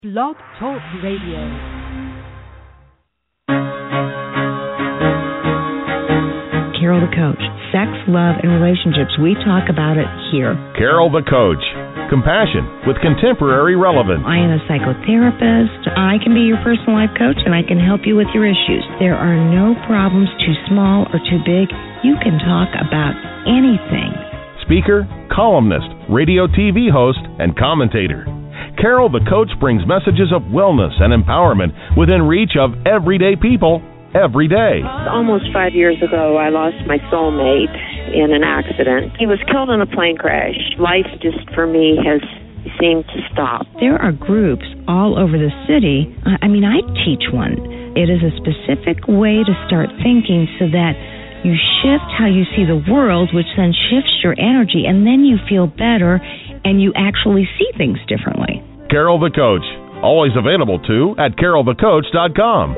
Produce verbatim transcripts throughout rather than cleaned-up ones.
Blog Talk Radio. Carol the Coach. Sex, love, and relationships. We talk about it here. Carol the Coach. Compassion with contemporary relevance. I am a psychotherapist. I can be your personal life coach, and I can help you with your issues. There are no problems too small or too big. You can talk about anything. Speaker, columnist, radio T V host, and commentator. Carol the Coach brings messages of wellness and empowerment within reach of everyday people every day. Almost five years ago, I lost my soulmate in an accident. He was killed in a plane crash. Life just, for me, has seemed to stop. There are groups all over the city. I mean, I teach one. It is a specific way to start thinking so that you shift how you see the world, which then shifts your energy, and then you feel better and you actually see things differently. Carol the Coach, always available too at carol the coach dot com.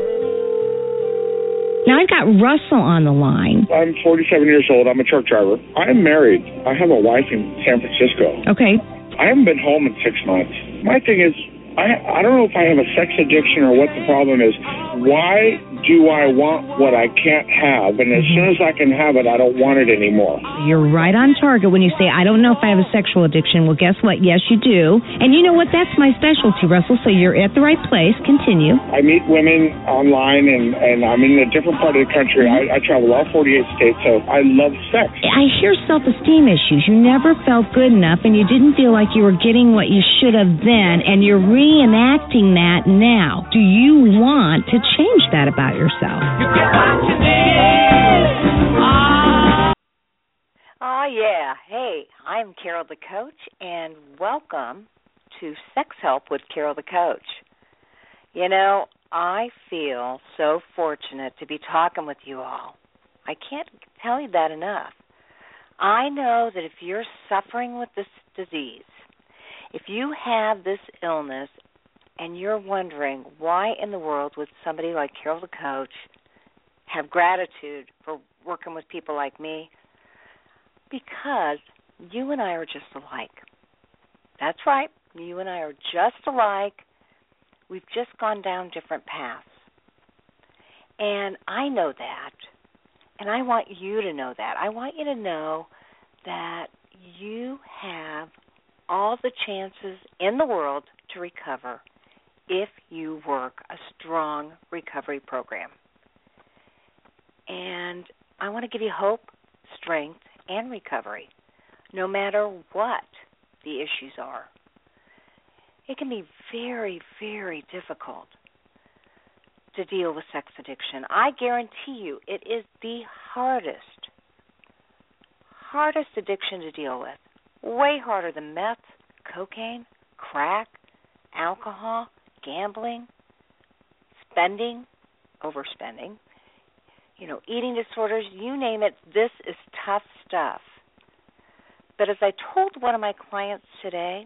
Now, I've got Russell on the line. I'm forty-seven years old. I'm a truck driver. I'm married. I have a wife in San Francisco. Okay. I haven't been home in six months. My thing is, I, I don't know if I have a sex addiction or what the problem is. Why do I want what I can't have? And as soon as I can have it, I don't want it anymore. You're right on target when you say, I don't know if I have a sexual addiction. Well, guess what? Yes, you do. And you know what? That's my specialty, Russell, so you're at the right place. Continue. I meet women online, and, and I'm in a different part of the country. I, I travel all forty-eight states, so I love sex. I hear self-esteem issues. You never felt good enough, and you didn't feel like you were getting what you should have then, and you're reenacting that now. Do you want to change that about yourself? You get what you need. Oh. Oh, yeah. Hey, I'm Carol the Coach, and welcome to Sex Help with Carol the Coach. You know, I feel so fortunate to be talking with you all. I can't tell you that enough. I know that if you're suffering with this disease, if you have this illness, and you're wondering why in the world would somebody like Carol the Coach have gratitude for working with people like me, because you and I are just alike. That's right. You and I are just alike. We've just gone down different paths. And I know that, and I want you to know that. I want you to know that you have all the chances in the world to recover if you work a strong recovery program. And I want to give you hope, strength, and recovery, no matter what the issues are. It can be very, very difficult to deal with sex addiction. I guarantee you it is the hardest, hardest addiction to deal with. Way harder than meth, cocaine, crack, alcohol, gambling, spending, overspending, you know, eating disorders, you name it, this is tough stuff. But as I told one of my clients today,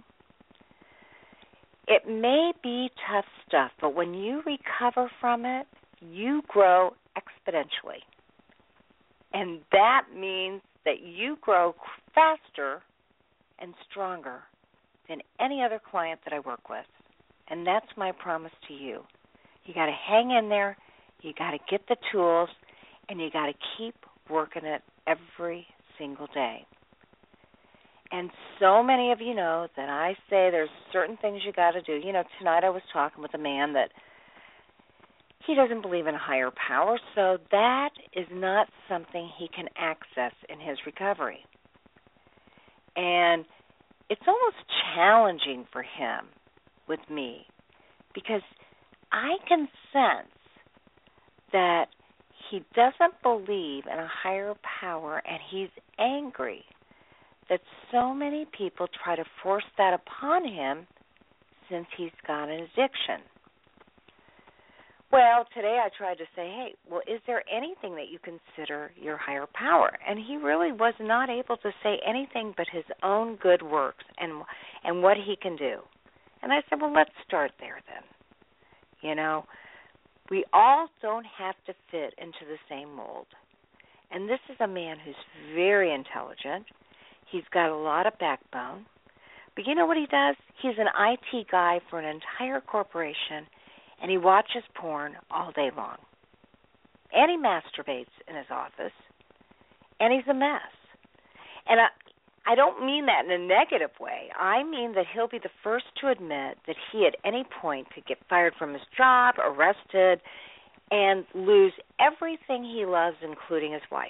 it may be tough stuff, but when you recover from it, you grow exponentially. And that means that you grow faster and stronger than any other client that I work with. And that's my promise to you. You got to hang in there, you got to get the tools, and you got to keep working it every single day. And so many of you know that I say there's certain things you got to do. You know, tonight I was talking with a man that he doesn't believe in a higher power, so that is not something he can access in his recovery. And it's almost challenging for him with me, because I can sense that he doesn't believe in a higher power, and he's angry that so many people try to force that upon him since he's got an addiction. Well, today I tried to say, hey, well, is there anything that you consider your higher power? And he really was not able to say anything but his own good works and and what he can do. And I said, well, let's start there then. You know, we all don't have to fit into the same mold. And this is a man who's very intelligent. He's got a lot of backbone. But you know what he does? He's an I T guy for an entire corporation, and he watches porn all day long. And he masturbates in his office, and he's a mess. And I, I don't mean that in a negative way. I mean that he'll be the first to admit that he at any point could get fired from his job, arrested, and lose everything he loves, including his wife.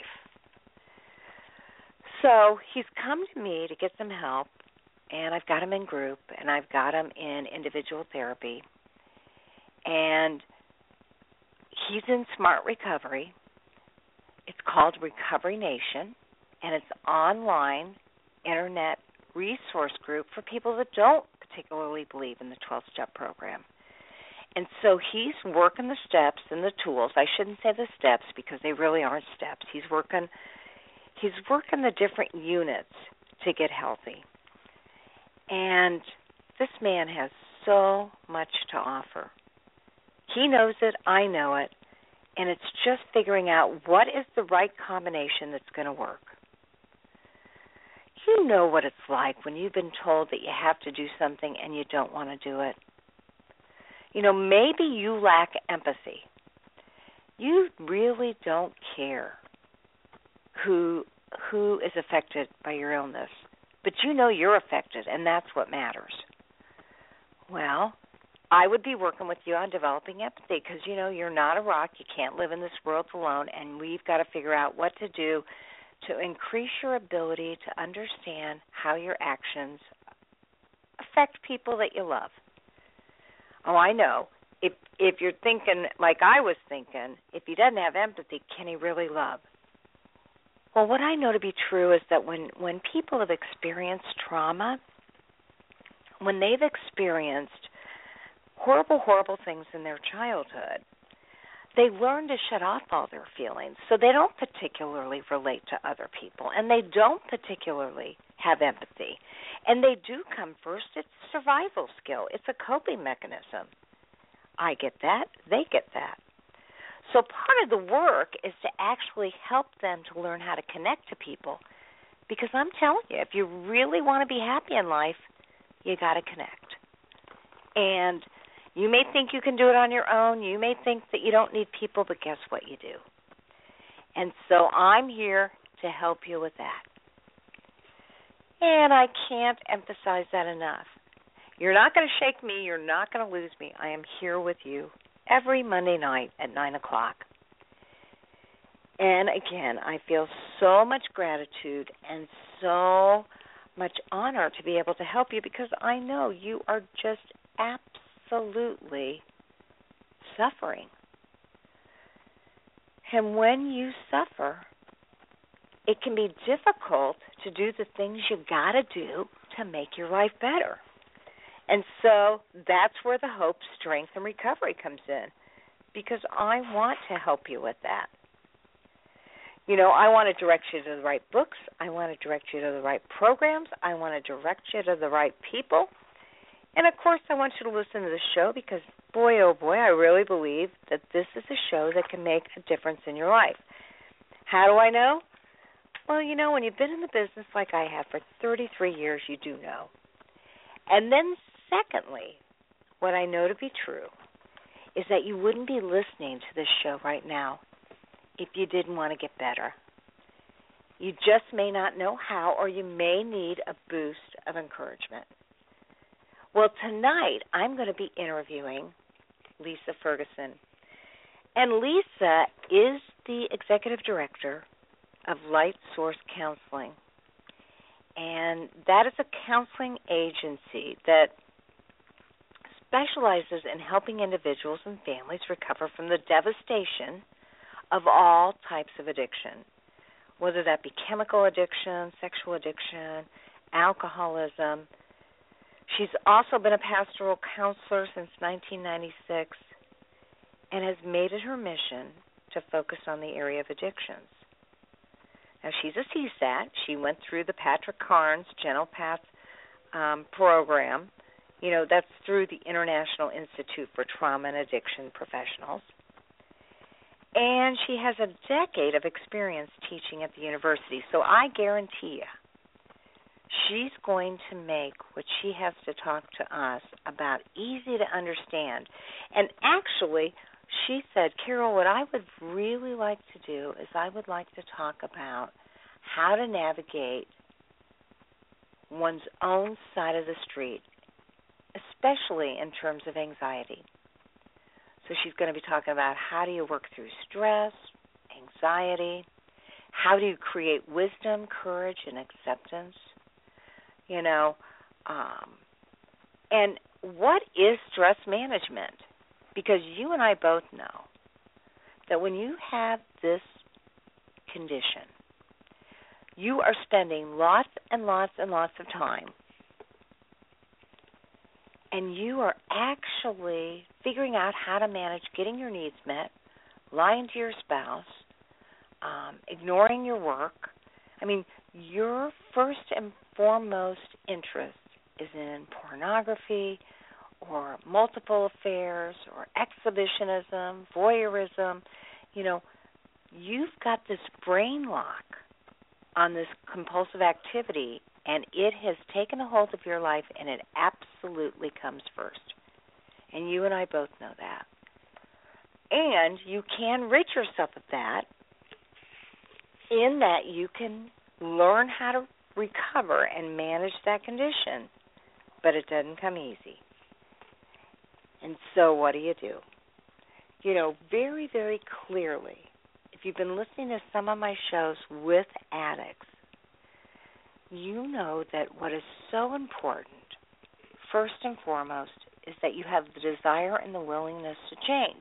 So he's come to me to get some help, and I've got him in group, and I've got him in individual therapy. And he's in Smart Recovery. It's called Recovery Nation, and it's online internet resource group for people that don't particularly believe in the twelve-step program. And so he's working the steps and the tools. I shouldn't say the steps because they really aren't steps. He's working he's working the different units to get healthy. And this man has so much to offer. He knows it, I know it, and it's just figuring out what is the right combination that's going to work. You know what it's like when you've been told that you have to do something and you don't want to do it. You know, maybe you lack empathy. You really don't care who who is affected by your illness, but you know you're affected, and that's what matters. Well, I would be working with you on developing empathy because, you know, you're not a rock. You can't live in this world alone, and we've got to figure out what to do to increase your ability to understand how your actions affect people that you love. Oh, I know. If if you're thinking like I was thinking, if he doesn't have empathy, can he really love? Well, what I know to be true is that when, when people have experienced trauma, when they've experienced horrible, horrible things in their childhood, they learn to shut off all their feelings, so they don't particularly relate to other people, and they don't particularly have empathy. And they do come first. It's a survival skill. It's a coping mechanism. I get that. They get that. So part of the work is to actually help them to learn how to connect to people, because I'm telling you, if you really want to be happy in life, you got to connect. And you may think you can do it on your own. You may think that you don't need people, but guess what? You do. And so I'm here to help you with that. And I can't emphasize that enough. You're not going to shake me. You're not going to lose me. I am here with you every Monday night at nine o'clock. And again, I feel so much gratitude and so much honor to be able to help you because I know you are just absolutely suffering. And when you suffer, it can be difficult to do the things you got to do to make your life better. And so that's where the hope, strength, and recovery comes in, because I want to help you with that. You know, I want to direct you to the right books. I want to direct you to the right programs. I want to direct you to the right people. And, of course, I want you to listen to the show because, boy, oh, boy, I really believe that this is a show that can make a difference in your life. How do I know? Well, you know, when you've been in the business like I have for thirty-three years, you do know. And then, secondly, what I know to be true is that you wouldn't be listening to this show right now if you didn't want to get better. You just may not know how, or you may need a boost of encouragement. Well, tonight I'm going to be interviewing Lisa Ferguson. And Lisa is the executive director of Light Source Counseling. And that is a counseling agency that specializes in helping individuals and families recover from the devastation of all types of addiction, whether that be chemical addiction, sexual addiction, alcoholism. She's also been a pastoral counselor since nineteen ninety-six and has made it her mission to focus on the area of addictions. Now, she's a C SAT. She went through the Patrick Carnes Gentle Path um, program. You know, that's through the International Institute for Trauma and Addiction Professionals. And she has a decade of experience teaching at the university. So I guarantee you, she's going to make what she has to talk to us about easy to understand. And actually, she said, Carol, what I would really like to do is I would like to talk about how to navigate one's own side of the street, especially in terms of anxiety. So she's going to be talking about how do you work through stress, anxiety, how do you create wisdom, courage, and acceptance, you know, um, and what is stress management? Because you and I both know that when you have this condition, you are spending lots and lots and lots of time, and you are actually figuring out how to manage getting your needs met, lying to your spouse, um, ignoring your work. I mean, your first and foremost interest is in pornography or multiple affairs or exhibitionism, voyeurism. You know, you've got this brain lock on this compulsive activity, and it has taken a hold of your life, and it absolutely comes first. And you and I both know that. And you can rid yourself of that in that you can learn how to recover and manage that condition, but it doesn't come easy. And so what do you do? You know, very, very clearly, if you've been listening to some of my shows with addicts, you know that what is so important, first and foremost, is that you have the desire and the willingness to change.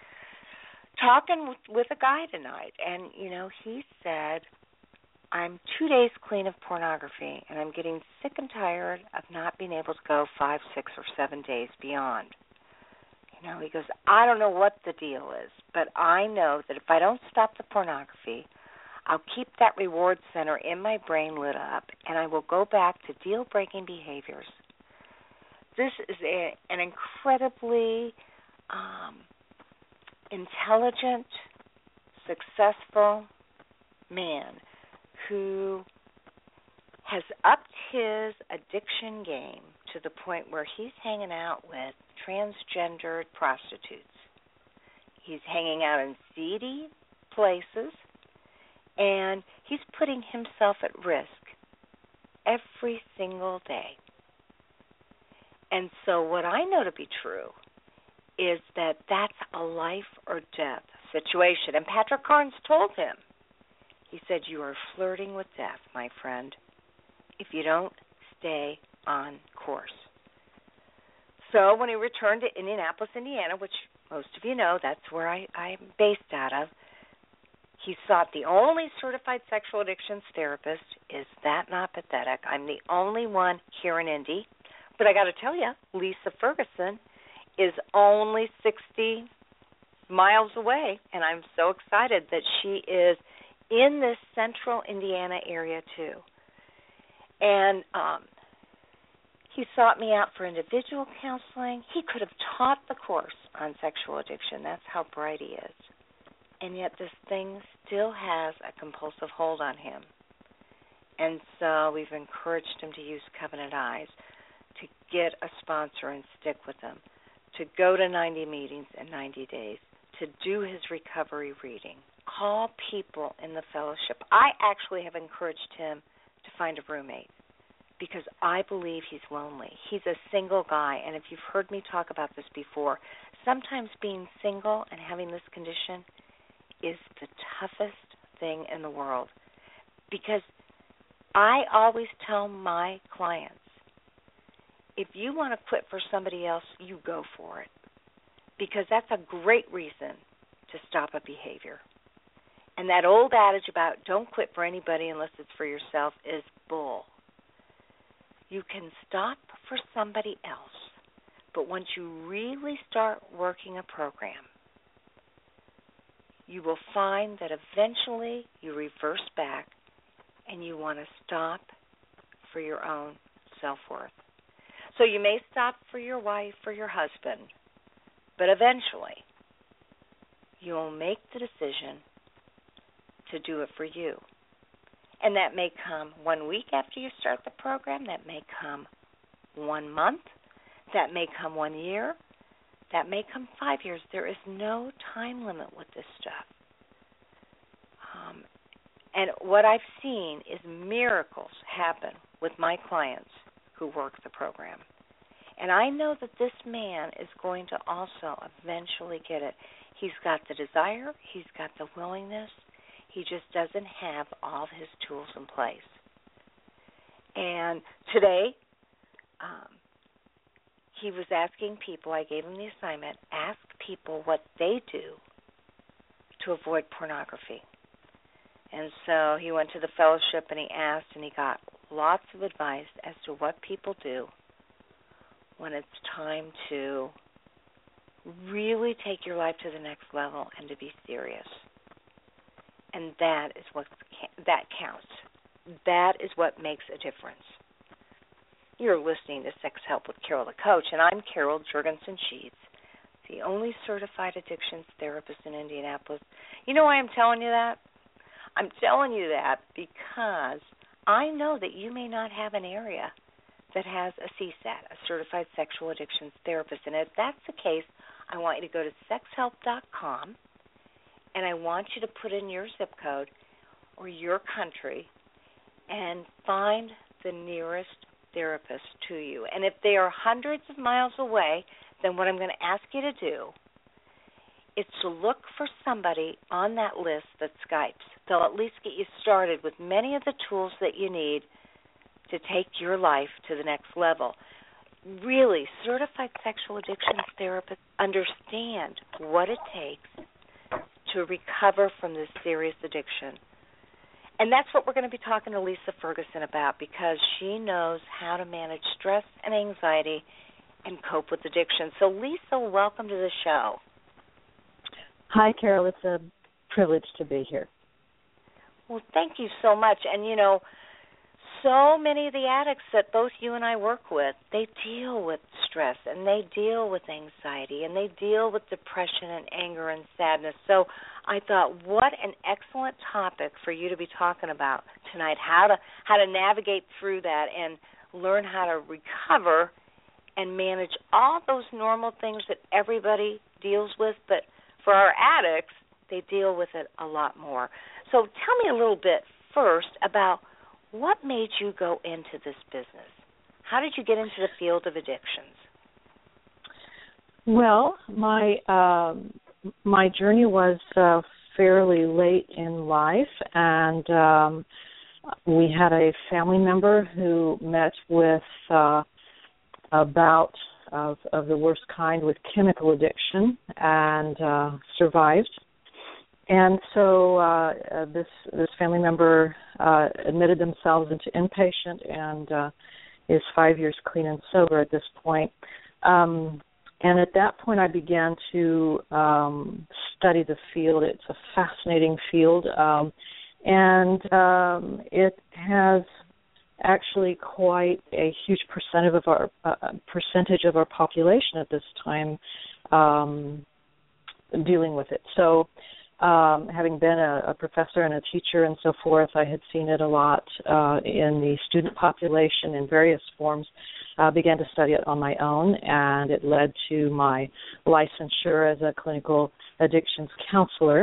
Talking with a guy tonight, and, you know, he said, I'm two days clean of pornography, and I'm getting sick and tired of not being able to go five, six, or seven days beyond. You know, he goes, I don't know what the deal is, but I know that if I don't stop the pornography, I'll keep that reward center in my brain lit up, and I will go back to deal-breaking behaviors. This is a, an incredibly um, intelligent, successful man who has upped his addiction game to the point where he's hanging out with transgendered prostitutes. He's hanging out in seedy places, and he's putting himself at risk every single day. And so what I know to be true is that that's a life or death situation. And Patrick Carnes told him, he said, you are flirting with death, my friend, if you don't stay on course. So when he returned to Indianapolis, Indiana, which most of you know, that's where I, I'm based out of, he sought the only certified sexual addictions therapist. Is that not pathetic? I'm the only one here in Indy. But I got to tell you, Lisa Ferguson is only sixty miles away, and I'm so excited that she is in this central Indiana area too. And um, he sought me out for individual counseling. He could have taught the course on sexual addiction. That's how bright he is. And yet this thing still has a compulsive hold on him. And so we've encouraged him to use Covenant Eyes, to get a sponsor and stick with them, to go to ninety meetings in ninety days, to do his recovery reading, call people in the fellowship. I actually have encouraged him to find a roommate because I believe he's lonely. He's a single guy, and if you've heard me talk about this before, sometimes being single and having this condition is the toughest thing in the world, because I always tell my clients, if you want to quit for somebody else, you go for it, because that's a great reason to stop a behavior. And that old adage about don't quit for anybody unless it's for yourself is bull. You can stop for somebody else, but once you really start working a program, you will find that eventually you reverse back and you want to stop for your own self-worth. So you may stop for your wife or your husband, but eventually you'll make the decision to do it for you. And that may come one week after you start the program. That may come one month. That may come one year. That may come five years. There is no time limit with this stuff. Um, and what I've seen is miracles happen with my clients who work the program. And I know that this man is going to also eventually get it. He's got the desire. He's got the willingness. He just doesn't have all his tools in place. And today, um, he was asking people, I gave him the assignment, ask people what they do to avoid pornography. And so he went to the fellowship and he asked, and he got lots of advice as to what people do when it's time to really take your life to the next level and to be serious. And that is what that counts. That is what makes a difference. You're listening to Sex Help with Carol the Coach, and I'm Carol Jurgensen Sheets, the only certified addictions therapist in Indianapolis. You know why I'm telling you that? I'm telling you that because I know that you may not have an area that has a C SAT, a Certified Sexual Addictions Therapist. And if that's the case, I want you to go to sex help dot com, and I want you to put in your zip code or your country and find the nearest therapist to you. And if they are hundreds of miles away, then what I'm going to ask you to do is to look for somebody on that list that Skypes. They'll at least get you started with many of the tools that you need to take your life to the next level. Really, certified sexual addictions therapists understand what it takes to recover from this serious addiction. And that's what we're going to be talking to Lisa Ferguson about, because she knows how to manage stress and anxiety and cope with addiction. So, Lisa, welcome to the show. Hi, Carol. It's a privilege to be here. Well, thank you so much. And, you know, so many of the addicts that both you and I work with, they deal with stress and they deal with anxiety and they deal with depression and anger and sadness. So I thought, what an excellent topic for you to be talking about tonight, how to how to navigate through that and learn how to recover and manage all those normal things that everybody deals with. But for our addicts, they deal with it a lot more. So tell me a little bit first about what made you go into this business? How did you get into the field of addictions? Well, my um, my journey was uh, fairly late in life, and um, we had a family member who met with uh, a bout of, of the worst kind with chemical addiction and uh, survived. And so uh, uh, this this family member uh, admitted themselves into inpatient and uh, is five years clean and sober at this point. Um, and at that point, I began to um, study the field. It's a fascinating field, um, and um, it has actually quite a huge percentage of our uh, percentage of our population at this time um, dealing with it. So. Um, having been a, a professor and a teacher and so forth, I had seen it a lot uh, in the student population in various forms. I uh, began to study it on my own, and it led to my licensure as a clinical addictions counselor.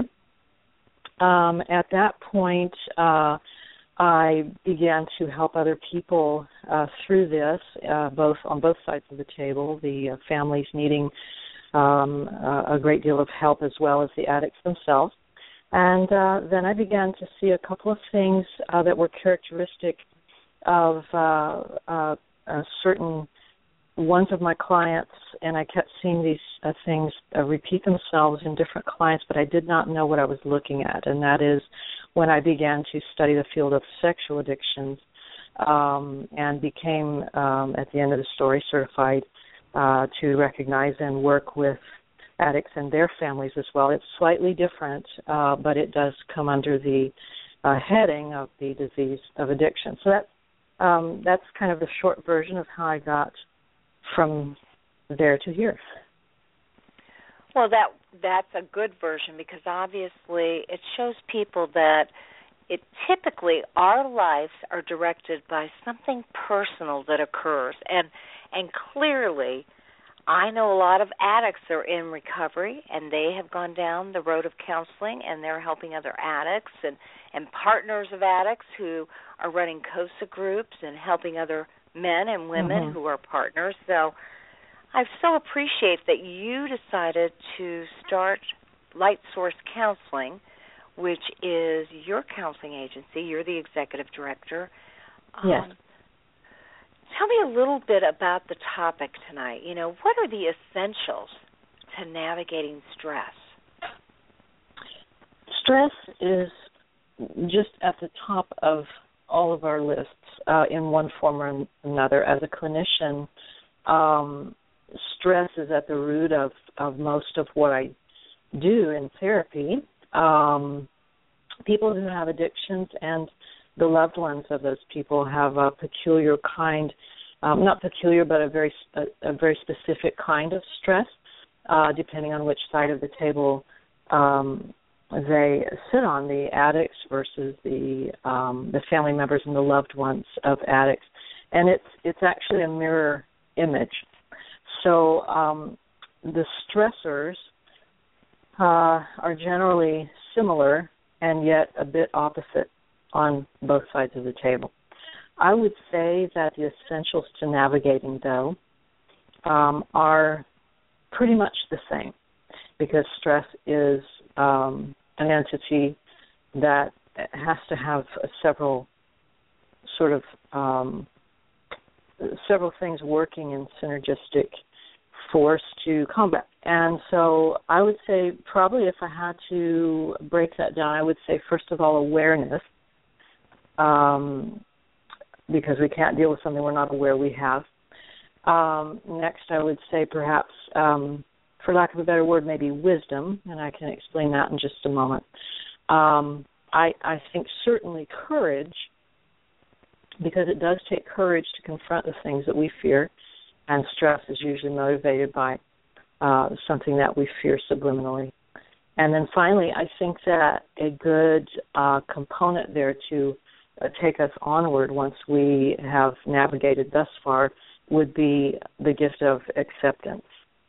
Um, at that point, uh, I began to help other people uh, through this, uh, both on both sides of the table, the uh, families needing Um, uh, a great deal of help as well as the addicts themselves. And uh, then I began to see a couple of things uh, that were characteristic of uh, uh, uh, certain ones of my clients, and I kept seeing these uh, things uh, repeat themselves in different clients, but I did not know what I was looking at, and that is when I began to study the field of sexual addictions um, and became, um, at the end of the story, certified Uh, to recognize and work with addicts and their families as well. It's slightly different, uh, but it does come under the uh, heading of the disease of addiction. So that, um, that's kind of the short version of how I got from there to here. Well, that that's a good version, because obviously it shows people that it typically our lives are directed by something personal that occurs, and and clearly I know a lot of addicts are in recovery, and they have gone down the road of counseling, and they're helping other addicts and, and partners of addicts who are running COSA groups and helping other men and women mm-hmm. who are partners. So I so appreciate that you decided to start Light Source Counseling, which is your counseling agency. You're the executive director. Yes. Um, Tell me a little bit about the topic tonight. You know, what are the essentials to navigating stress? Stress is just at the top of all of our lists uh, in one form or another. As a clinician, um, stress is at the root of, of most of what I do in therapy. Um, people who have addictions and the loved ones of those people have a peculiar kind, um, not peculiar, but a very a, a very specific kind of stress, uh, depending on which side of the table um, they sit on, the addicts versus the um, the family members and the loved ones of addicts. And it's it's actually a mirror image. So um, the stressors uh, are generally similar and yet a bit opposite on both sides of the table. I would say that the essentials to navigating, though, um, are pretty much the same, because stress is um, an entity that has to have several sort of um, several things working in synergistic force to combat. And so I would say probably if I had to break that down, I would say first of all awareness, um, because we can't deal with something we're not aware we have. Um, next, I would say perhaps, um, for lack of a better word, maybe wisdom, and I can explain that in just a moment. Um, I, I think certainly courage, because it does take courage to confront the things that we fear, and stress is usually motivated by uh, something that we fear subliminally. And then finally, I think that a good uh, component there to uh, take us onward once we have navigated thus far would be the gift of acceptance.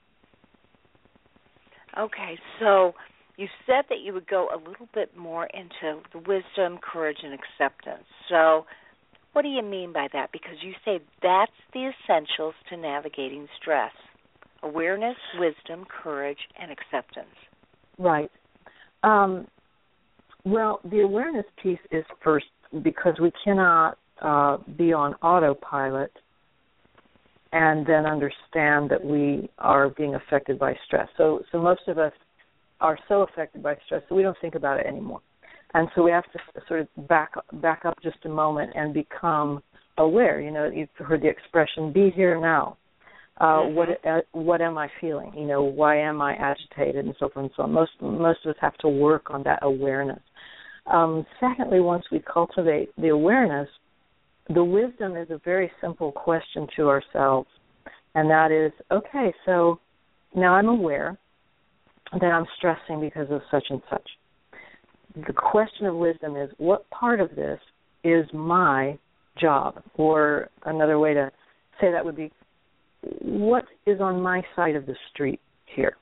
Okay, so you said that you would go a little bit more into the wisdom, courage, and acceptance. So what do you mean by that? Because you say that's the essentials to navigating stress: awareness, wisdom, courage, and acceptance. Right. Um, well, the awareness piece is first, because we cannot uh, be on autopilot and then understand that we are being affected by stress. So, so most of us are so affected by stress that we don't think about it anymore. And so we have to sort of back back up just a moment and become aware. You know, you've heard the expression, be here now. Uh, mm-hmm. What uh, what am I feeling? You know, why am I agitated, and so forth and so on. Most, most of us have to work on that awareness. Um, secondly, once we cultivate the awareness, the wisdom is a very simple question to ourselves, and that is, okay, so now I'm aware that I'm stressing because of such and such. The question of wisdom is, what part of this is my job? Or another way to say that would be, what is on my side of the street here?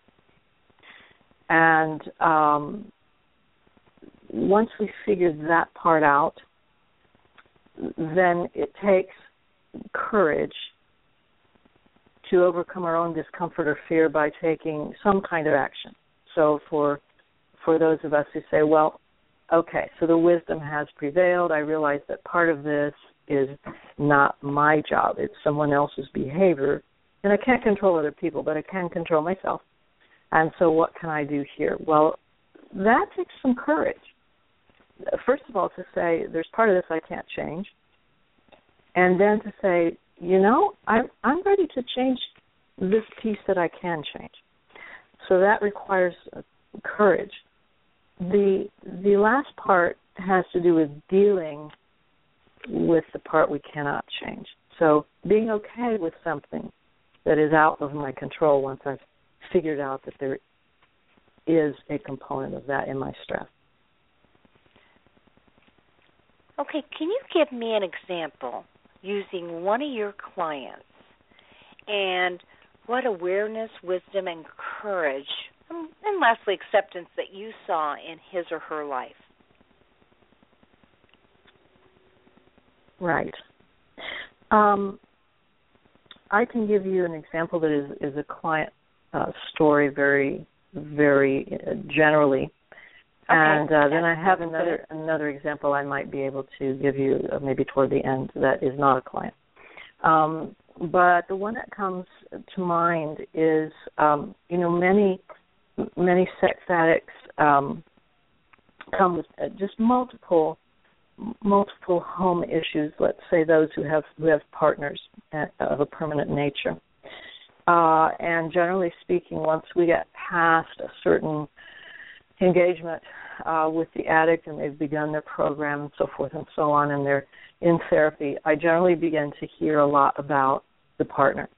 And um, once we figure that part out, then it takes courage to overcome our own discomfort or fear by taking some kind of action. So for for those of us who say, well, okay, so the wisdom has prevailed. I realize that part of this is not my job. It's someone else's behavior. And I can't control other people, but I can control myself. And so what can I do here? Well, that takes some courage. First of all, to say, there's part of this I can't change. And then to say, you know, I'm, I'm ready to change this piece that I can change. So that requires courage. The the last part has to do with dealing with the part we cannot change. So being okay with something that is out of my control once I've figured out that there is a component of that in my stress. Okay, can you give me an example using one of your clients and what awareness, wisdom, and courage, and lastly, acceptance that you saw in his or her life? Right. Um, I can give you an example that is, is a client uh, story very, very uh, generally. Okay. And uh, then I have another another example I might be able to give you uh, maybe toward the end that is not a client. Um, but the one that comes to mind is, um, you know, many many sex addicts um, come with uh, just multiple multiple home issues. Let's say those who have who have partners of a permanent nature. Uh, and generally speaking, once we get past a certain engagement uh, with the addict and they've begun their program and so forth and so on, and they're in therapy, I generally begin to hear a lot about the partner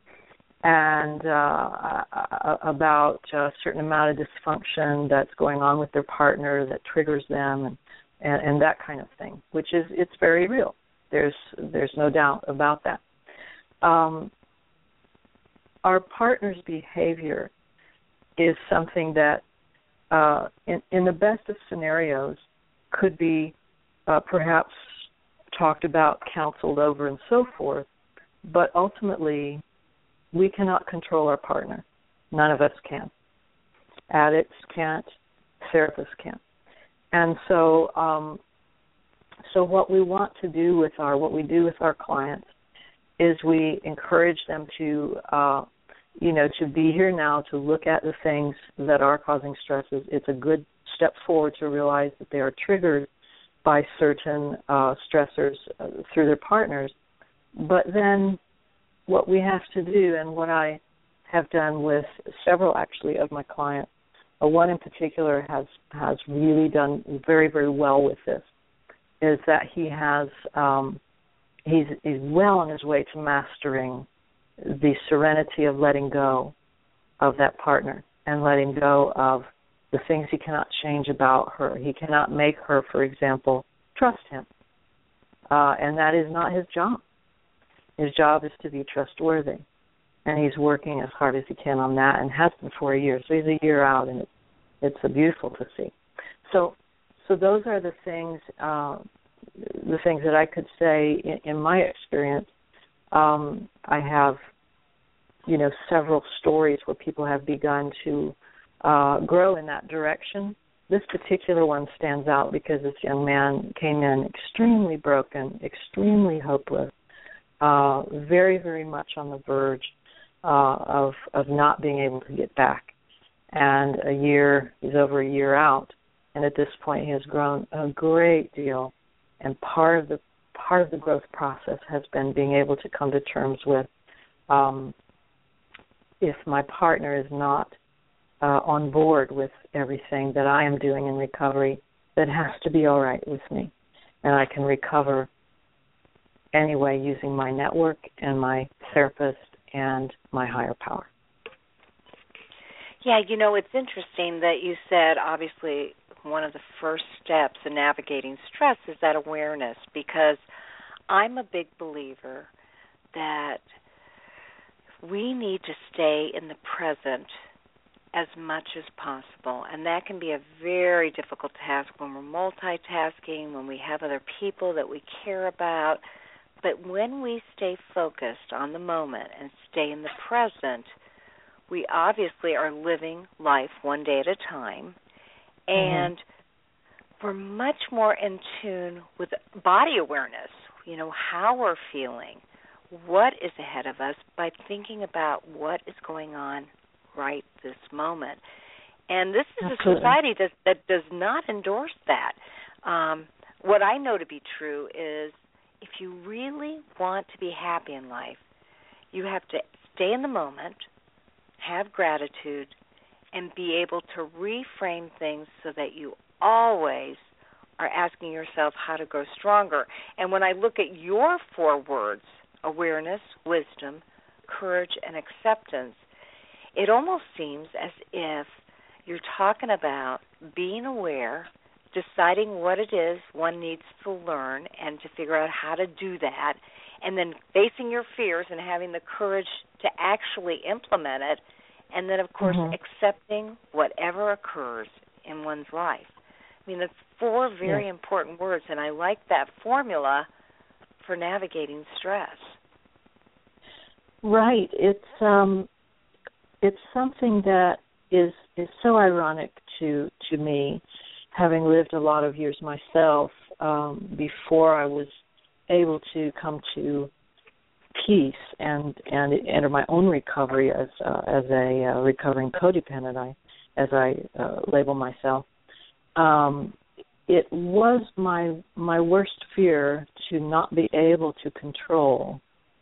and uh, about a certain amount of dysfunction that's going on with their partner that triggers them and, and, and that kind of thing, which is, it's very real. There's, there's no doubt about that. Um, our partner's behavior is something that Uh, in, in the best of scenarios, could be uh, perhaps talked about, counseled over, and so forth, but ultimately, we cannot control our partner. None of us can. Addicts can't. Therapists can't. And so, um, so what we want to do with our, what we do with our clients is we encourage them to uh, you know, to be here now, to look at the things that are causing stresses. It's a good step forward to realize that they are triggered by certain uh, stressors uh, through their partners. But then what we have to do, and what I have done with several actually of my clients, uh, one in particular has, has really done very, very well with this, is that he has, um, he's, he's well on his way to mastering the serenity of letting go of that partner and letting go of the things he cannot change about her. He cannot make her, for example, trust him. Uh, and that is not his job. His job is to be trustworthy. And he's working as hard as he can on that and has been for a year. So he's a year out, and it's, it's uh, beautiful to see. So so those are the things, uh, the things that I could say in, in my experience. Um, I have, you know, several stories where people have begun to uh, grow in that direction. This particular one stands out because this young man came in extremely broken, extremely hopeless, uh, very, very much on the verge uh, of of not being able to get back. And a year, he's over a year out, and at this point he has grown a great deal. And part of the part of the growth process has been being able to come to terms with um, if my partner is not uh, on board with everything that I am doing in recovery, that has to be all right with me. And I can recover anyway using my network and my therapist and my higher power. Yeah, you know, it's interesting that you said, obviously, one of the first steps in navigating stress is that awareness, because I'm a big believer that we need to stay in the present as much as possible, and that can be a very difficult task when we're multitasking, when we have other people that we care about. But when we stay focused on the moment and stay in the present, we obviously are living life one day at a time, and mm-hmm. we're much more in tune with body awareness, you know, how we're feeling, what is ahead of us, by thinking about what is going on right this moment. And this is Absolutely. a society that, that does not endorse that. Um, what I know to be true is if you really want to be happy in life, you have to stay in the moment, have gratitude, and be able to reframe things so that you always are asking yourself how to grow stronger. And when I look at your four words, awareness, wisdom, courage, and acceptance, it almost seems as if you're talking about being aware, deciding what it is one needs to learn and to figure out how to do that, and then facing your fears and having the courage to actually implement it, and then, of course, mm-hmm. accepting whatever occurs in one's life. I mean, that's four very yeah. important words, and I like that formula for navigating stress. Right. It's um, it's something that is is so ironic to to me, having lived a lot of years myself um, before I was able to come to peace and and enter my own recovery as uh, as a uh, recovering codependent, I as I uh, label myself. Um, it was my my worst fear to not be able to control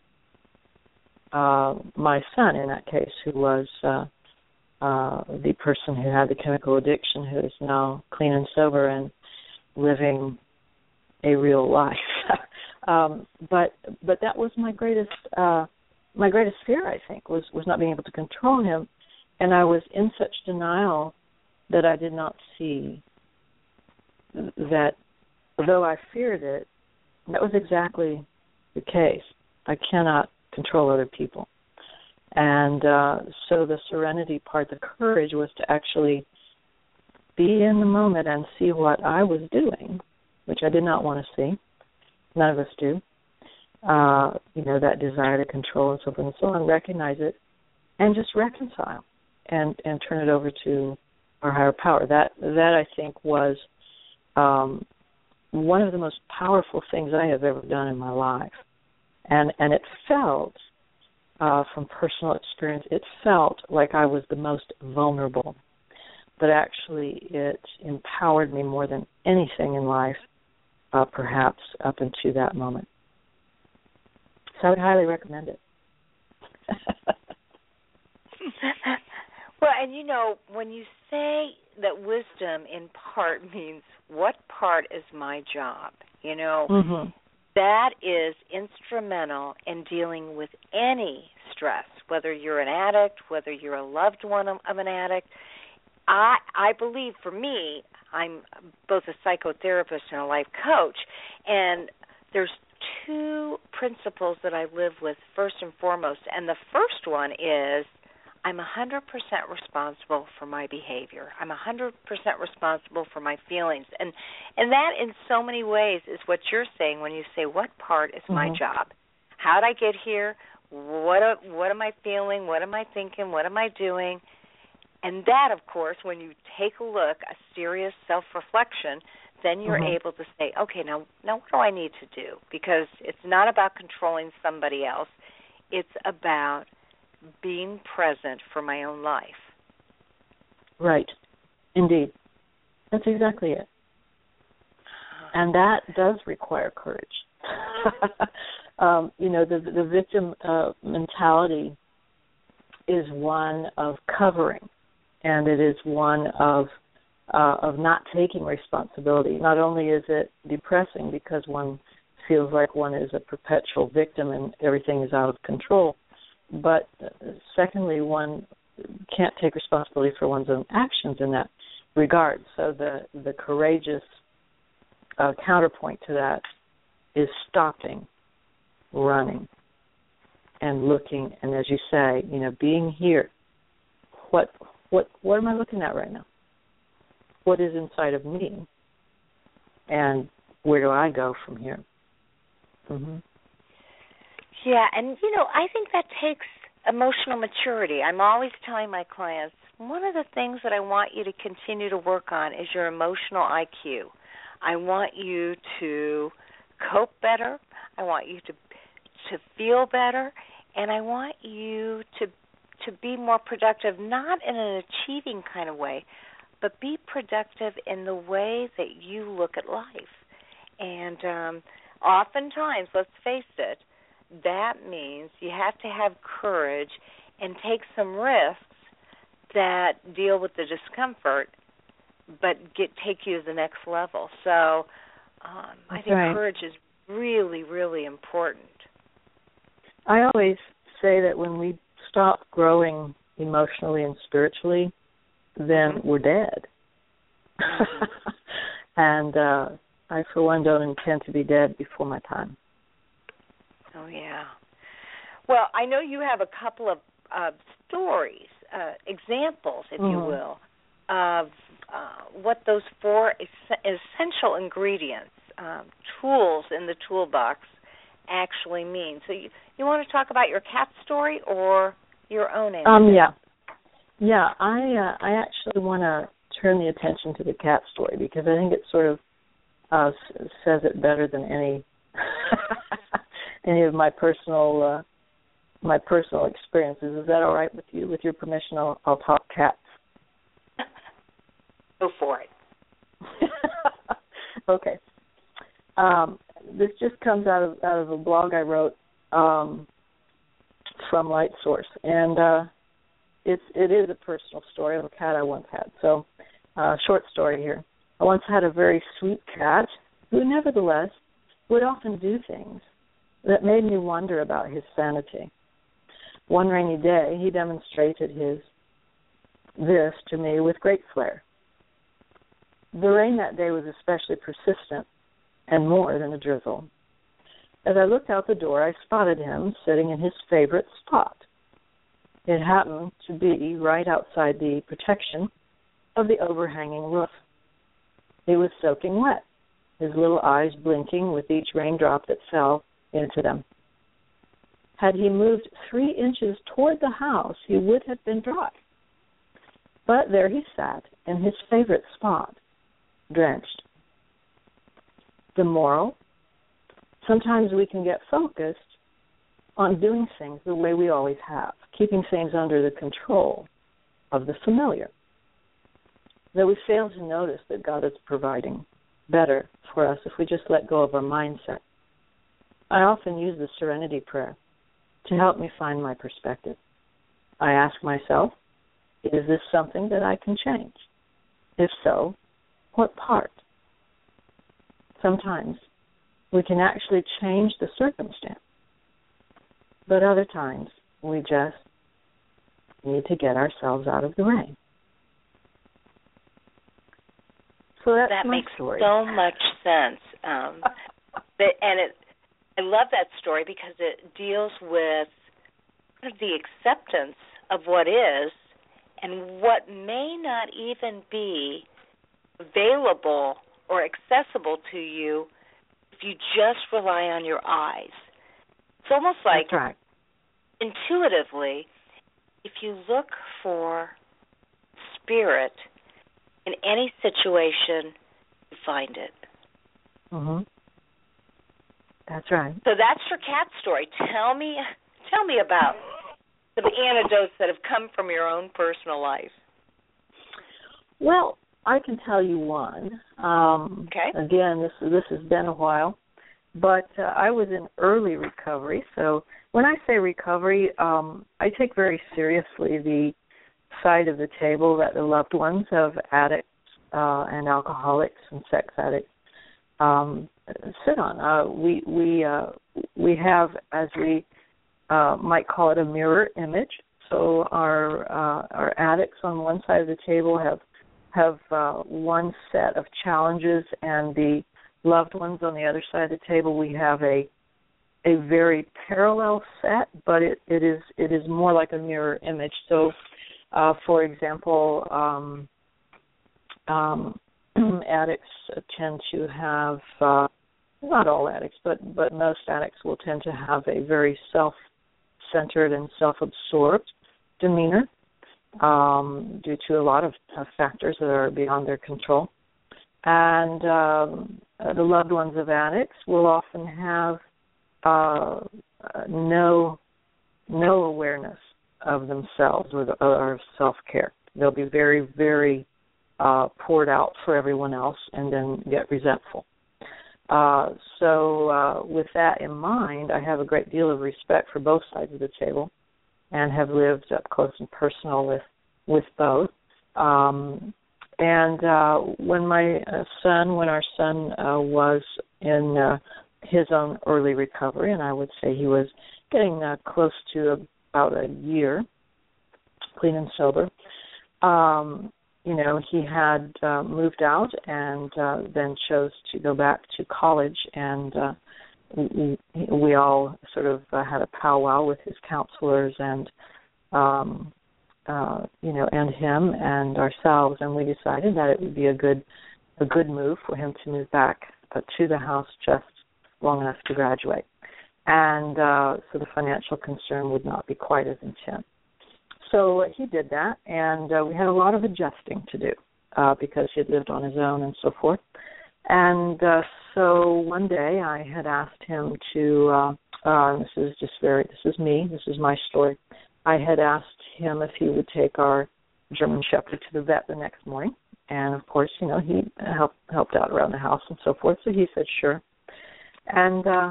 uh, my son, in that case, who was uh, uh, the person who had the chemical addiction, who is now clean and sober and living a real life. um, but but that was my greatest uh, my greatest fear, I think, was, was not being able to control him, and I was in such denial that I did not see that though I feared it, that was exactly the case. I cannot control other people. And uh, so the serenity part, the courage, was to actually be in the moment and see what I was doing, which I did not want to see. None of us do. Uh, you know, that desire to control and so forth and so on, recognize it, and just reconcile and, and turn it over to our higher power. That, that I think, was um, one of the most powerful things I have ever done in my life. And, and it felt, uh, from personal experience, it felt like I was the most vulnerable. But actually it empowered me more than anything in life, uh, perhaps up into that moment. So I would highly recommend it. Well, and you know, when you say that wisdom in part means what part is my job, you know, mm-hmm. that is instrumental in dealing with any stress, whether you're an addict, whether you're a loved one of, of an addict. I I believe, for me, I'm both a psychotherapist and a life coach, and there's two principles that I live with first and foremost, and the first one is I'm one hundred percent responsible for my behavior. I'm one hundred percent responsible for my feelings, and and that in so many ways is what you're saying when you say, what part is mm-hmm. my job? How did I get here? What what am I feeling? What am I thinking? What am I doing? And that, of course, when you take a look, a serious self-reflection, then you're mm-hmm. able to say, okay, now, now what do I need to do? Because it's not about controlling somebody else. It's about being present for my own life. Right. Indeed. That's exactly it. And that does require courage. um, you know, the, the victim uh, mentality is one of covering. And it is one of uh, of not taking responsibility. Not only is it depressing because one feels like one is a perpetual victim and everything is out of control, but secondly, one can't take responsibility for one's own actions in that regard. So the, the courageous uh, counterpoint to that is stopping, running, and looking, and as you say, you know, being here. What What what am I looking at right now? What is inside of me? And where do I go from here? Mm-hmm. Yeah, and, you know, I think that takes emotional maturity. I'm always telling my clients, one of the things that I want you to continue to work on is your emotional I Q. I want you to cope better. I want you to to feel better. And I want you to to be more productive, not in an achieving kind of way, but be productive in the way that you look at life. And um, oftentimes, let's face it, that means you have to have courage and take some risks that deal with the discomfort, but get take you to the next level. So um, I think right. courage is really, really important. I always say that when we stop growing emotionally and spiritually, then we're dead. And uh, I, for one, don't intend to be dead before my time. Oh, yeah. Well, I know you have a couple of uh, stories, uh, examples, if mm-hmm. you will, of uh, what those four es- essential ingredients, uh, tools in the toolbox, actually mean. So you, you want to talk about your cat story or your own answer? Um, yeah. Yeah, I uh, I actually want to turn the attention to the cat story because I think it sort of uh, s- says it better than any any of my personal uh, my personal experiences. Is that all right with you? With your permission, I'll, I'll talk cats. Go for it. Okay. Um, this just comes out of out of a blog I wrote um, from Light Source, and uh, it's it is a personal story of a cat I once had. So, uh, short story here. I once had a very sweet cat who, nevertheless, would often do things that made me wonder about his sanity. One rainy day, he demonstrated his this to me with great flair. The rain that day was especially persistent and more than a drizzle. As I looked out the door, I spotted him sitting in his favorite spot. It happened to be right outside the protection of the overhanging roof. He was soaking wet, his little eyes blinking with each raindrop that fell into them. Had he moved three inches toward the house, he would have been dry. But there he sat in his favorite spot, drenched. The moral? Sometimes we can get focused on doing things the way we always have, keeping things under the control of the familiar. That we fail to notice that God is providing better for us if we just let go of our mindset. I often use the Serenity Prayer to help me find my perspective. I ask myself, is this something that I can change? If so, what part? Sometimes we can actually change the circumstance, but other times we just need to get ourselves out of the rain. So that's that my makes story. so much sense, um, but, and it. I love that story because it deals with the acceptance of what is and what may not even be available or accessible to you if you just rely on your eyes. It's almost like That's right. Intuitively, if you look for spirit in any situation, you find it. Mm-hmm. That's right. So that's your cat story. Tell me, tell me about some anecdotes that have come from your own personal life. Well, I can tell you one. Um, okay. Again, this this has been a while, but uh, I was in early recovery. So when I say recovery, um, I take very seriously the side of the table that the loved ones of addicts uh, and alcoholics and sex addicts um, sit on. Uh, we we uh, we have, as we uh, might call it, a mirror image. So our uh, our addicts on one side of the table have have uh, one set of challenges, and the loved ones on the other side of the table, we have a a very parallel set, but it, it is it is more like a mirror image. So, uh, for example, um, um, addicts tend to have, uh, not all addicts, but, but most addicts will tend to have a very self-centered and self-absorbed demeanor um, due to a lot of uh, factors that are beyond their control. And um, the loved ones of addicts will often have uh, no no awareness of themselves or, the, or self-care. They'll be very, very uh, poured out for everyone else and then get resentful. Uh, so uh, with that in mind, I have a great deal of respect for both sides of the table and have lived up close and personal with, with both. Um, and uh, when my uh, son, when our son uh, was in uh, his own early recovery, and I would say he was getting uh, close to about a year, clean and sober, um, you know, he had uh, moved out and uh, then chose to go back to college, and uh, we, we all sort of uh, had a powwow with his counselors and, um, uh, you know, and him and ourselves, and we decided that it would be a good, a good move for him to move back uh, to the house just long enough to graduate, and uh, so the financial concern would not be quite as intense. So he did that, and uh, we had a lot of adjusting to do uh, because he had lived on his own and so forth. And uh, so one day I had asked him to, uh, uh, this is just very, this is me, this is my story. I had asked him if he would take our German Shepherd to the vet the next morning. And, of course, you know, he helped, helped out around the house and so forth, so he said sure. And uh,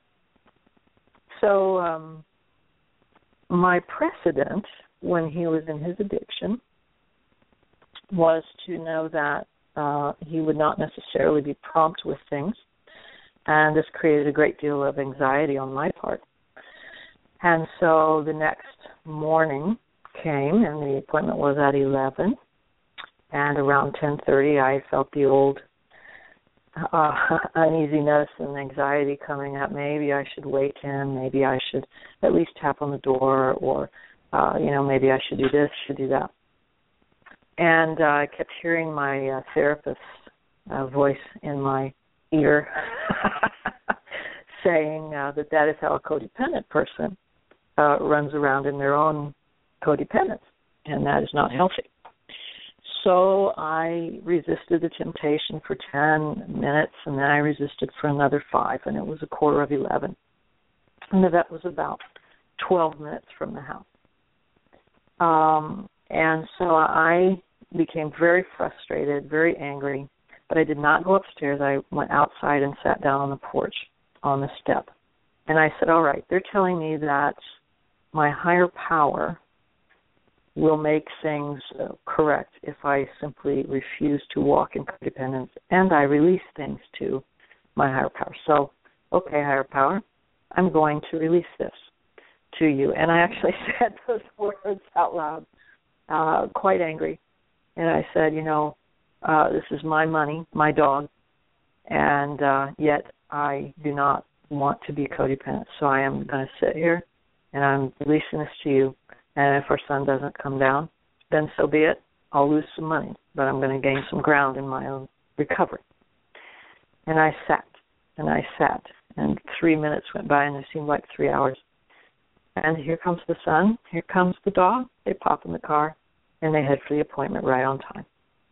so um, my precedent when he was in his addiction was to know that uh, he would not necessarily be prompt with things, and this created a great deal of anxiety on my part. And so the next morning came, and the appointment was at eleven, and around ten thirty I felt the old uh, uneasiness and anxiety coming up. Maybe I should wake him, maybe I should at least tap on the door, or Uh, you know, maybe I should do this, should do that. And uh, I kept hearing my uh, therapist's uh, voice in my ear saying uh, that that is how a codependent person uh, runs around in their own codependence, and that is not healthy. So I resisted the temptation for ten minutes, and then I resisted for another five, and it was a quarter of eleven. And the vet was about twelve minutes from the house. Um, and so I became very frustrated, very angry, but I did not go upstairs. I went outside and sat down on the porch on the step. And I said, all right, they're telling me that my higher power will make things uh, correct if I simply refuse to walk in codependence, and I release things to my higher power. So, okay, higher power, I'm going to release this to you. And I actually said those words out loud, uh, quite angry. And I said, you know, uh, this is my money, my dog, and uh, yet I do not want to be codependent. So I am going to sit here, and I'm releasing this to you. And if our son doesn't come down, then so be it. I'll lose some money, but I'm going to gain some ground in my own recovery. And I sat, and I sat, and three minutes went by, and it seemed like three hours. And here comes the son, here comes the dog. They pop in the car, and they head for the appointment right on time.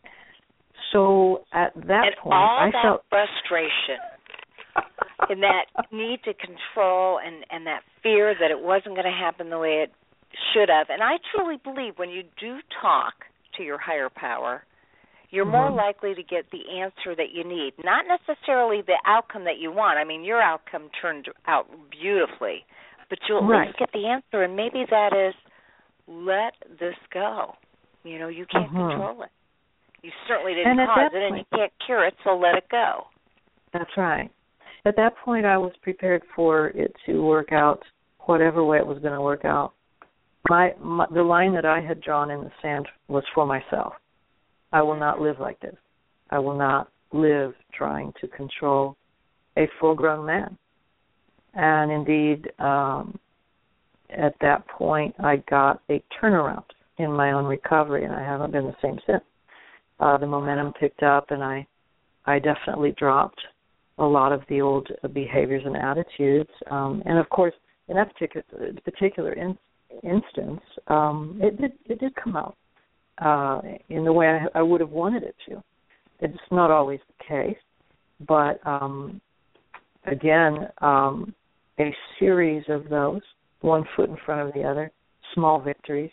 So at that and point, all I that felt frustration and that need to control and, and that fear that it wasn't going to happen the way it should have. And I truly believe when you do talk to your higher power, you're mm-hmm. more likely to get the answer that you need, not necessarily the outcome that you want. I mean, your outcome turned out beautifully, but you'll at right. least get the answer, and maybe that is, let this go. You know, you can't mm-hmm. control it. You certainly didn't and cause it, point, and you can't cure it, so let it go. That's right. At that point, I was prepared for it to work out whatever way it was going to work out. My, my the line that I had drawn in the sand was for myself. I will not live like this. I will not live trying to control a full-grown man. And indeed, um, at that point, I got a turnaround in my own recovery, and I haven't been the same since. Uh, the momentum picked up, and I, I definitely dropped a lot of the old behaviors and attitudes. Um, and of course, in that particular particular in, instance, um, it did it did come out uh, in the way I, I would have wanted it to. It's not always the case, but um, again, um, a series of those, one foot in front of the other, small victories,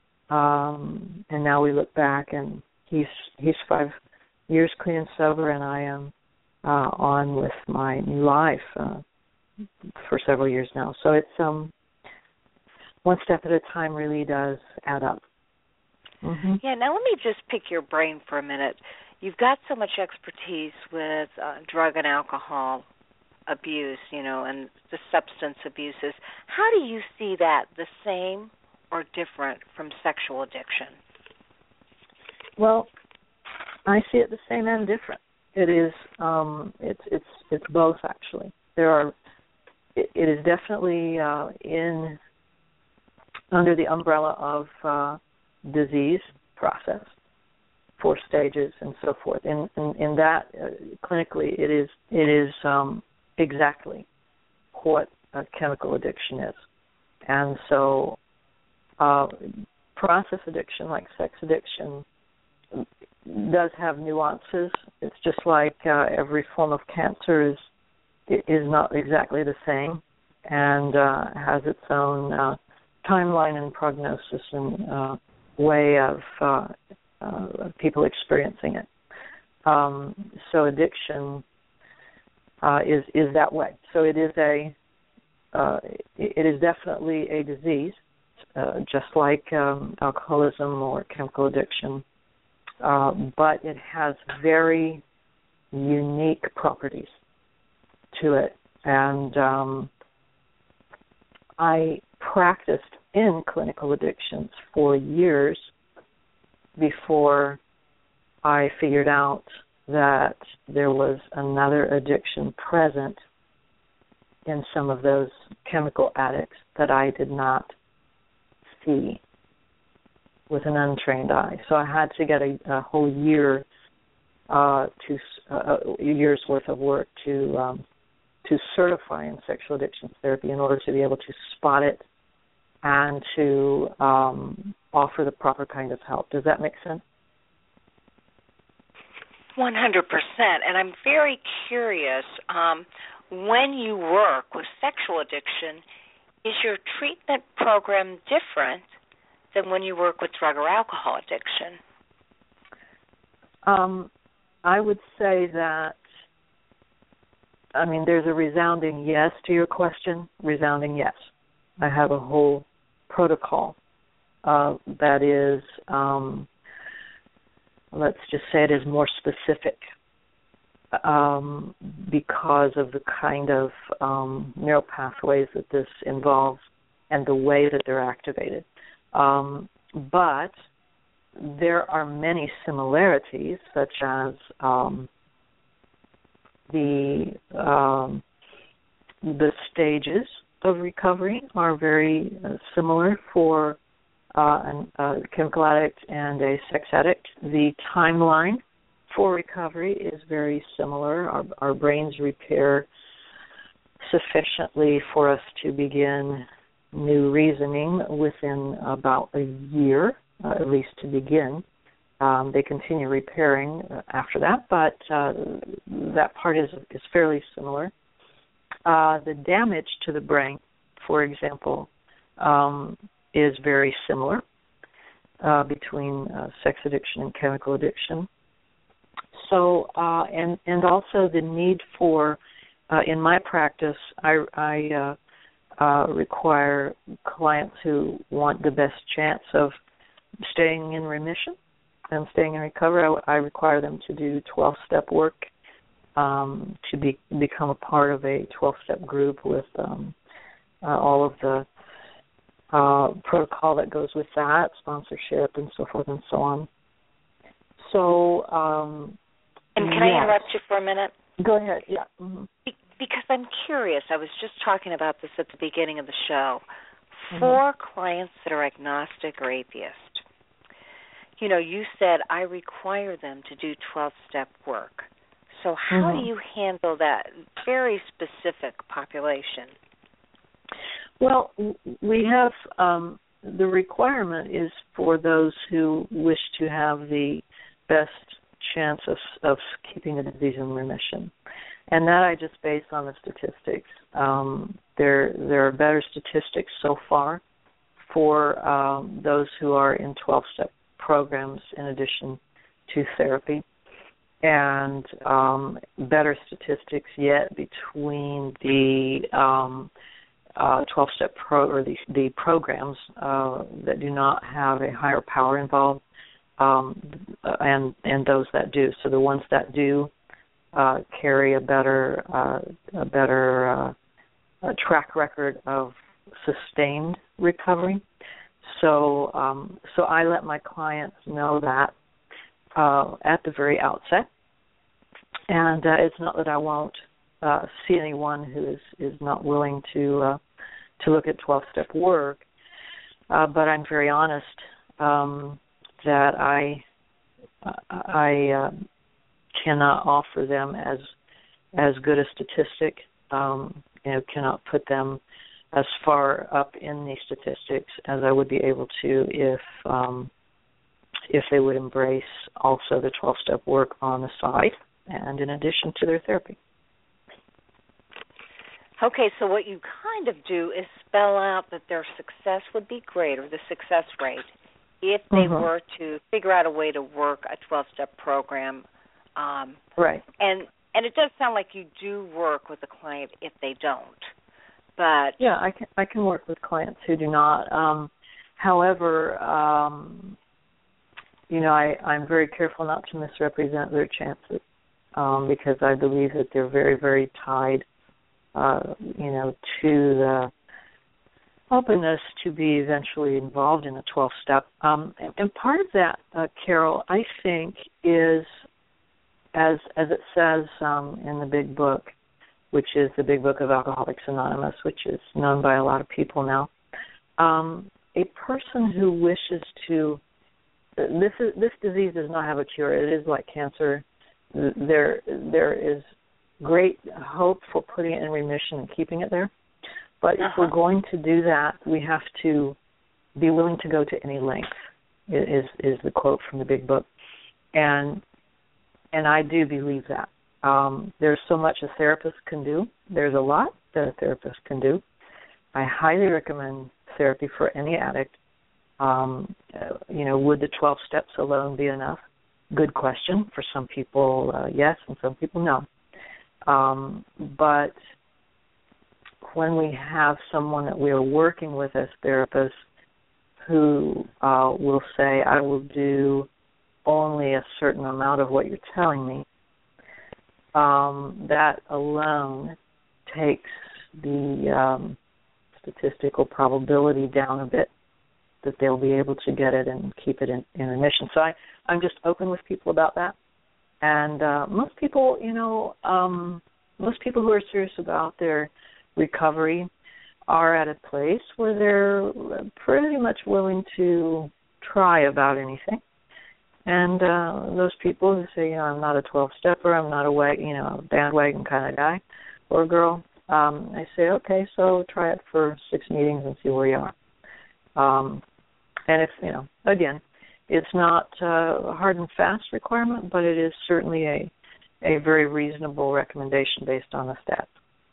um, and now we look back, and he's he's five years clean and sober, and I am uh, on with my new life uh, for several years now. So it's um, one step at a time really does add up. Mm-hmm. Yeah, now let me just pick your brain for a minute. You've got so much expertise with uh, drug and alcohol abuse, you know, and the substance abuses. How do you see that, the same or different from sexual addiction? Well, I see it the same and different. It is, um, it's it's it's both actually. There are, it, it is definitely uh, in under the umbrella of uh, disease process, four stages and so forth. In in, in that uh, clinically, it is it is um, exactly what a chemical addiction is, and so uh, process addiction, like sex addiction, does have nuances. It's just like uh, every form of cancer is is not exactly the same, and uh, has its own uh, timeline and prognosis and uh, way of uh, uh, people experiencing it. Um, so addiction uh, is is that way. So it is a uh, it is definitely a disease, uh, just like um, alcoholism or chemical addiction. Uh, but it has very unique properties to it. And um, I practiced in clinical addictions for years before I figured out that there was another addiction present in some of those chemical addicts that I did not see with an untrained eye. So I had to get a, a whole year, uh, to uh, a year's worth of work to um, to certify in sexual addictions therapy in order to be able to spot it and to um, offer the proper kind of help. Does that make sense? one hundred percent. And I'm very curious, um, when you work with sexual addiction, is your treatment program different than when you work with drug or alcohol addiction? Um, I would say that, I mean, there's a resounding yes to your question, resounding yes. I have a whole protocol uh, that is, um, let's just say it is more specific um, because of the kind of um, neural pathways that this involves and the way that they're activated. Um, but there are many similarities, such as um, the um, the stages of recovery are very uh, similar for uh, an, a chemical addict and a sex addict. The timeline for recovery is very similar. Our, our brains repair sufficiently for us to begin new reasoning within about a year, uh, at least to begin. Um, they continue repairing uh, after that, but uh, that part is is fairly similar. Uh, the damage to the brain, for example, um, is very similar uh, between uh, sex addiction and chemical addiction. So, uh, and and also the need for, uh, in my practice, I, I uh, Uh, require clients who want the best chance of staying in remission and staying in recovery. I, I require them to do twelve-step work, um, to be, become a part of a twelve-step group with um, uh, all of the uh, protocol that goes with that, sponsorship and so forth and so on. So, um, and can yes. I interrupt you for a minute? Go ahead. Yeah. Mm-hmm. Because I'm curious, I was just talking about this at the beginning of the show. For mm-hmm. clients that are agnostic or atheist, you know, you said I require them to do twelve-step work. So how mm-hmm. do you handle that very specific population? Well, we have um, the requirement is for those who wish to have the best chance of, of keeping the disease in remission. And that I just based on the statistics. Um, there there are better statistics so far for um, those who are in twelve-step programs in addition to therapy, and um, better statistics yet between the um, uh, twelve-step pro or the, the programs uh, that do not have a higher power involved, um, and and those that do. So the ones that do Uh, carry a better uh, a better uh, a track record of sustained recovery. So um, so I let my clients know that, uh, at the very outset. And uh, it's not that I won't uh, see anyone who is, is not willing to uh, to look at twelve-step work, uh, but I'm very honest um, that I I uh, cannot offer them as as good a statistic. Um, you know, cannot put them as far up in the statistics as I would be able to if um, if they would embrace also the twelve-step work on the side and in addition to their therapy. Okay, so what you kind of do is spell out that their success would be greater, the success rate, if they mm-hmm. were to figure out a way to work a twelve-step program. Um, right. And and it does sound like you do work with the client if they don't. But yeah, I can I can work with clients who do not. Um, however, um, you know, I, I'm very careful not to misrepresent their chances um, because I believe that they're very, very tied, uh, you know, to the openness to be eventually involved in a twelve-step. Um, and, and part of that, uh, Carol, I think is, as as it says um, in the big book, which is the Big Book of Alcoholics Anonymous, which is known by a lot of people now. Um, a person who wishes to, this is, this disease does not have a cure. It is like cancer. There there is great hope for putting it in remission and keeping it there. But uh-huh. if we're going to do that, we have to be willing to go to any length, is is the quote from the Big Book. And and I do believe that. Um, there's so much a therapist can do. There's a lot that a therapist can do. I highly recommend therapy for any addict. Um, uh, you know, would the twelve steps alone be enough? Good question. For some people, uh, yes, and some people, no. Um, but when we have someone that we are working with as therapists who uh, will say, I will do only a certain amount of what you're telling me, Um, that alone takes the um, statistical probability down a bit that they'll be able to get it and keep it in, in remission. So I, I'm just open with people about that. And uh, most people, you know, um, most people who are serious about their recovery are at a place where they're pretty much willing to try about anything. And uh, those people who say, you know, I'm not a twelve-stepper, I'm not a wag, you know, bandwagon kind of guy or girl, um, I say, okay, so try it for six meetings and see where you are. Um, and if, you know, again, it's not uh, a hard and fast requirement, but it is certainly a, a very reasonable recommendation based on the stats.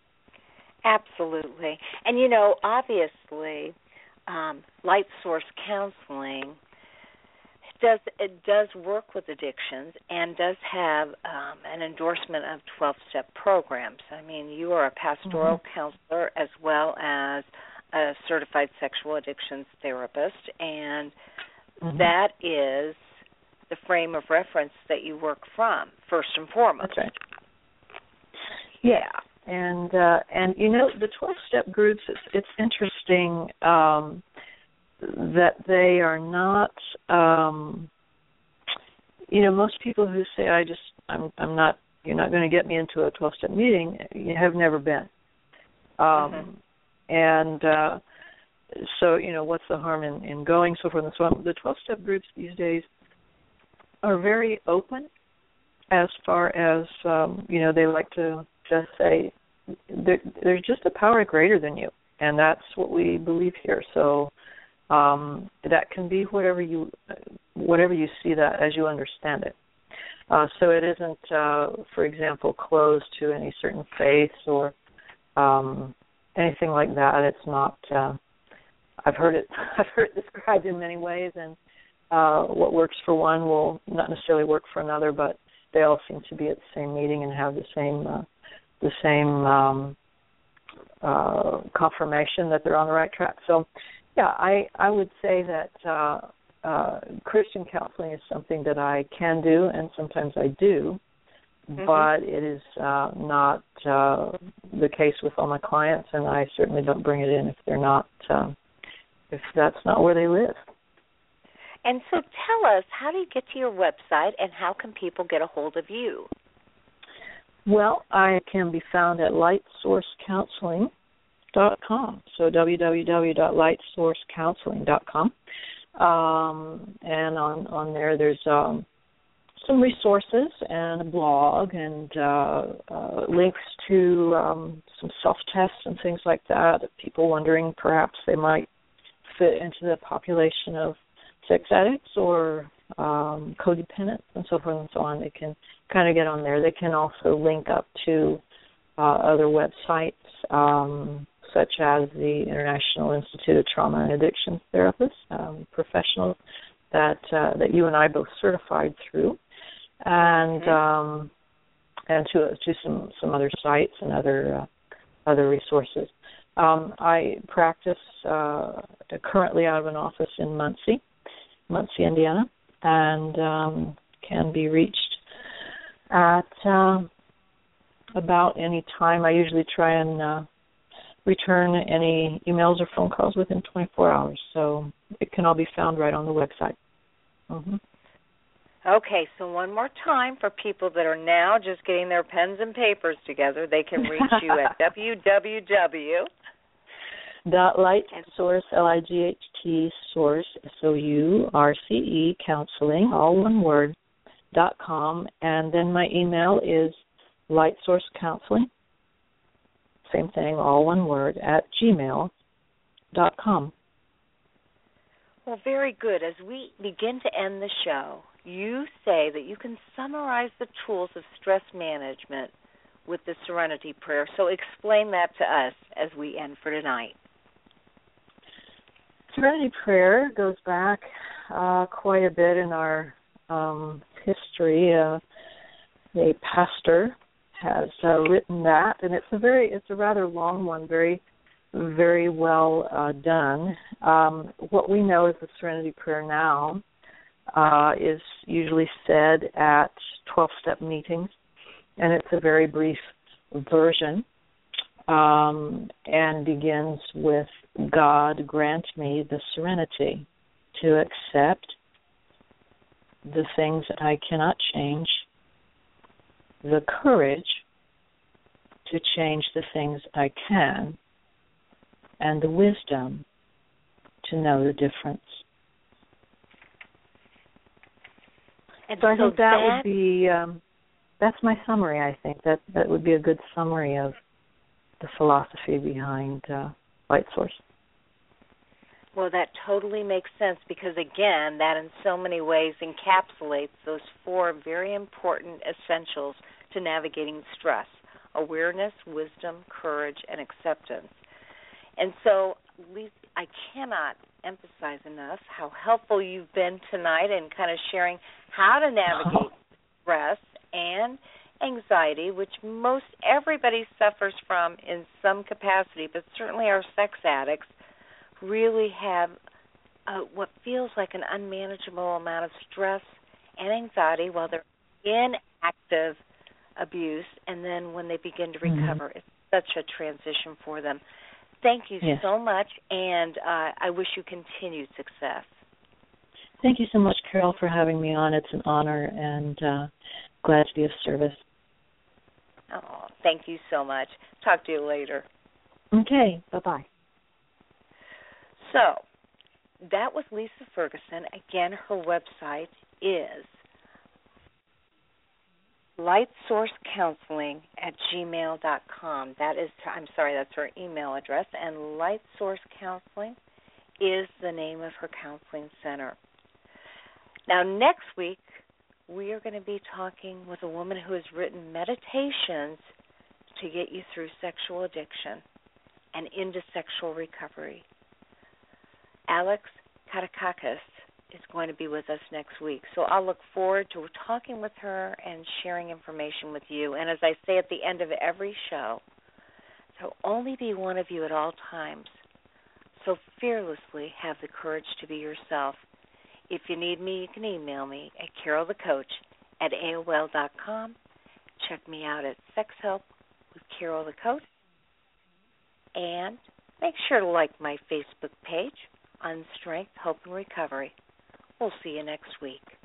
Absolutely. And, you know, obviously, um, Light Source Counseling Does it does work with addictions and does have um, an endorsement of twelve-step programs. I mean, you are a pastoral mm-hmm. counselor as well as a certified sexual addictions therapist, and mm-hmm. that is the frame of reference that you work from, first and foremost. That's right. Yeah, and uh, and you know the twelve-step groups. It's it's interesting. Um, that they are not, um, you know, most people who say, I just, I'm, I'm not, you're not going to get me into a twelve-step meeting, you have never been. Um, mm-hmm. And uh, so, you know, what's the harm in, in going, so forth and so on. The twelve-step groups these days are very open as far as, um, you know, they like to just say, there, there's just a power greater than you, and that's what we believe here. So, Um, that can be whatever you whatever you see that as you understand it. Uh, so it isn't, uh, for example, closed to any certain faiths or um, anything like that. It's not. Uh, I've heard it. I've heard it described in many ways, and uh, what works for one will not necessarily work for another. But they all seem to be at the same meeting and have the same uh, the same um, uh, confirmation that they're on the right track. So. Yeah, I, I would say that uh, uh, Christian counseling is something that I can do, and sometimes I do, mm-hmm. but it is uh, not uh, the case with all my clients, and I certainly don't bring it in if they're not, uh, if that's not where they live. And so tell us, how do you get to your website and how can people get a hold of you? Well, I can be found at light source counseling dot com, so w w w dot light source counseling dot com. Um, and on, on there, there's um, some resources and a blog and uh, uh, links to um, some self-tests and things like that. People wondering perhaps they might fit into the population of sex addicts or um, codependents and so forth and so on. They can kind of get on there. They can also link up to uh, other websites, um, such as the International Institute of Trauma and Addiction Therapists, um, professionals that uh, that you and I both certified through, and um, and to to some, some other sites and other uh, other resources. Um, I practice uh, currently out of an office in Muncie, Muncie, Indiana, and um, can be reached at uh, about any time. I usually try and uh, return any emails or phone calls within twenty-four hours, so it can all be found right on the website. Mm-hmm. Okay, so one more time for people that are now just getting their pens and papers together, they can reach you at w w w dot light source, L I G H T, source, S O U R C E, counseling, all one word, dot com, and then my email is lightsourcecounseling, same thing, all one word, at gmail dot com. Well, very good. As we begin to end the show, you say that you can summarize the tools of stress management with the Serenity Prayer. So explain that to us as we end for tonight. Serenity Prayer goes back uh, quite a bit in our um, history. Uh, a pastor has uh, written that, and it's a very, it's a rather long one, very, very well uh, done. Um, what we know as the Serenity Prayer now uh, is usually said at twelve-step meetings, and it's a very brief version, um, and begins with, God grant me the serenity to accept the things that I cannot change, the courage to change the things I can, and the wisdom to know the difference. And so I so think that, that would be, um, that's my summary, I think. That that would be a good summary of the philosophy behind uh, Light Source. Well, that totally makes sense because, again, that in so many ways encapsulates those four very important essentials to navigating stress: awareness, wisdom, courage, and acceptance. And so, Lisa, I cannot emphasize enough how helpful you've been tonight in kind of sharing how to navigate stress and anxiety, which most everybody suffers from in some capacity, but certainly our sex addicts really have uh, what feels like an unmanageable amount of stress and anxiety while they're in active abuse, and then when they begin to recover, mm-hmm. it's such a transition for them. Thank you yes. so much, and uh, I wish you continued success. Thank you so much, Carol, for having me on. It's an honor, and uh, glad to be of service. Oh, thank you so much. Talk to you later. Okay, bye-bye. So, that was Lisa Ferguson. Again, her website is lightsourcecounseling at gmail dot com. That is, I'm sorry, that's her email address. And Lightsource Counseling is the name of her counseling center. Now, next week, we are going to be talking with a woman who has written meditations to get you through sexual addiction and into sexual recovery. Alex Katakakis is going to be with us next week. So I'll look forward to talking with her and sharing information with you. And as I say at the end of every show, so only be one of you at all times. So fearlessly have the courage to be yourself. If you need me, you can email me at carolthecoach at A O L dot com. Check me out at Sex Help with Carol the Coach. And make sure to like my Facebook page on Strength, Hope, and Recovery. We'll see you next week.